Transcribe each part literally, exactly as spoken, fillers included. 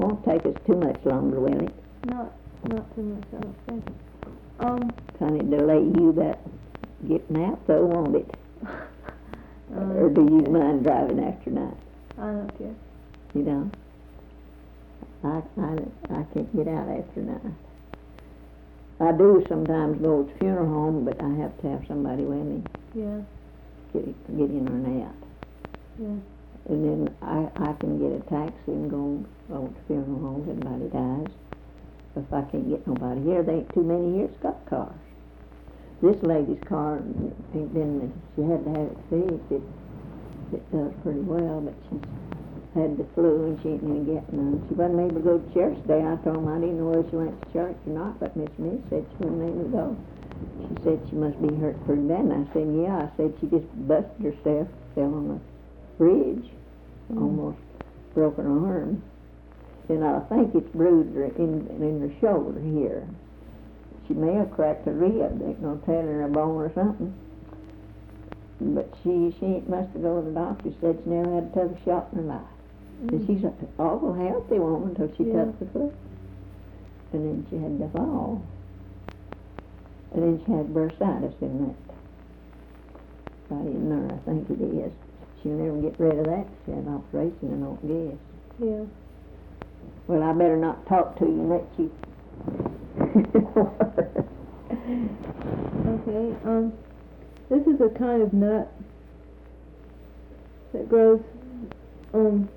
won't take us too much longer, will it? Not, not too much, I don't think. Um, Kind of delay you that getting out, though, won't it? um, Or do you mind driving after night? I don't care. You don't? I, I, I can't get out after night. I do sometimes go to funeral home, but I have to have somebody with me, Yeah, get, get in and out. yeah, And then I, I can get a taxi and go, go to funeral homes, everybody dies. If I can't get nobody here, there ain't too many here that's got cars. This lady's car ain't been, she had to have it fixed. It, it does pretty well, but she's had the flu and she ain't gonna get none. She wasn't able to go to church today. I told her I didn't know whether she went to church or not, but Miss Miss said she wasn't able to go. She said she must be hurt pretty bad, and I said, yeah. I said she just busted herself, fell on a bridge, Mm. almost broke her arm. And I think it's bruised her in, in her shoulder here. She may have cracked a rib. They ain't no telling her a bone or something. But she she ain't must have go to the doctor. She said she never had a tough shot in her life. Mm. And she's an awful healthy woman until she Yeah. took the flu. And then she had the fall. And then she had bursitis in that right in there, I think it is. She'll never get rid of that. She had an operation, I don't guess. yeah. Well, I better not talk to you and let you. Okay, um, this is a kind of nut that grows, um,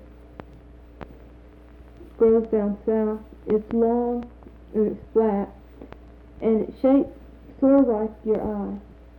grows down south. It's long and it's flat, and it's shaped sort of like your eye.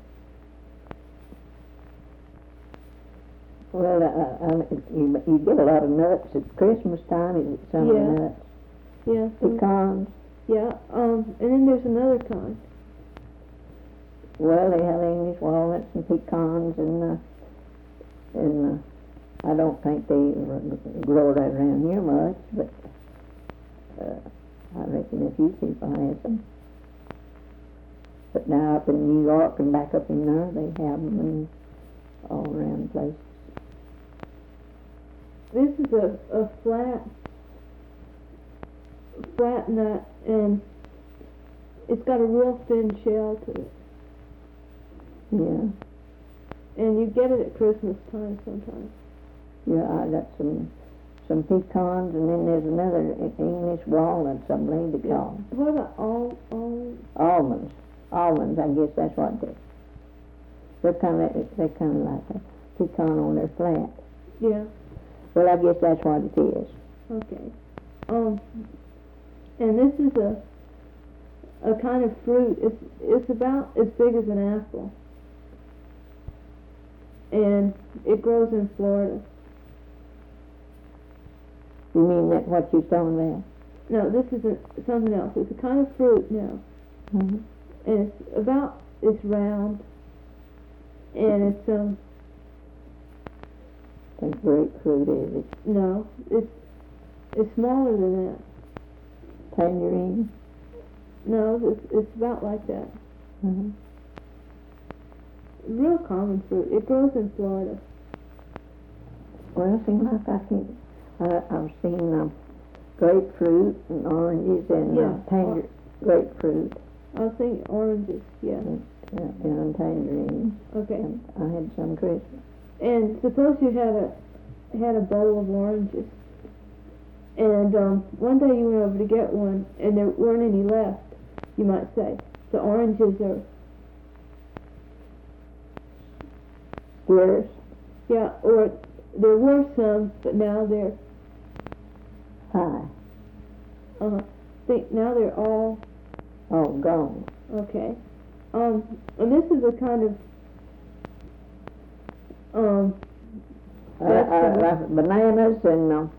Well, uh, uh, you, you get a lot of nuts at Christmas time. Is it some Yeah. nuts? Yeah, some, Pecans. yeah, um, and then there's another kind. Well, they have English walnuts and pecans, and uh, and uh, I don't think they r- grow right around here much, but uh, I reckon a few people have them. But now up in New York and back up in there, they have them in all around the place. This is a, a flat, flat nut, and it's got a real thin shell to it. Yeah, And you get it at Christmas time sometimes. yeah. I got some some pecans, and then there's another E- English walnuts, I believe they call them. What about all, all, Almonds. Almonds, I guess that's what they. They're kind of they're kind of like a pecan on their flat. yeah, Well, I guess that's what it is. okay. Um, and this is a, a kind of fruit. It's, it's about as big as an apple. And it grows in Florida. You mean that what you're talking about? No, this isn't something else. It's a kind of fruit now. Mm-hmm. And it's about, it's round. And it's, um, The grapefruit is it? no, it's, it's smaller than that. Tangerine? No, it's, it's about like that. Mm-hmm. Real common fruit. It grows in Florida. Well, it seems like I can. I, I've seen um, grapefruit and oranges and Yeah. uh, tanger- grapefruit I was thinking oranges, yeah. and, uh, and tangerines. Okay. And I had some Christmas. And suppose you had a had a bowl of oranges, and um, one day you went over to get one, and there weren't any left. You might say the oranges are, Yours? yeah, or there were some, but now they're Hi. uh, think now they're all Oh, gone. okay. Um, and this is a kind of um. Uh, uh, vegetable. like bananas and um,